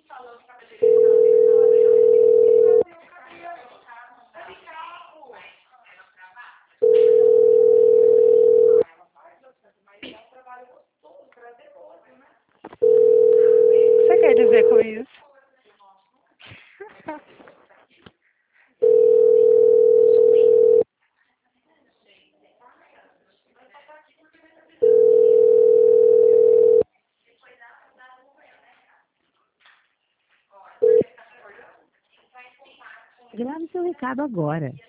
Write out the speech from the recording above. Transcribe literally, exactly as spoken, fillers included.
O que você quer dizer com isso? Grave seu recado agora.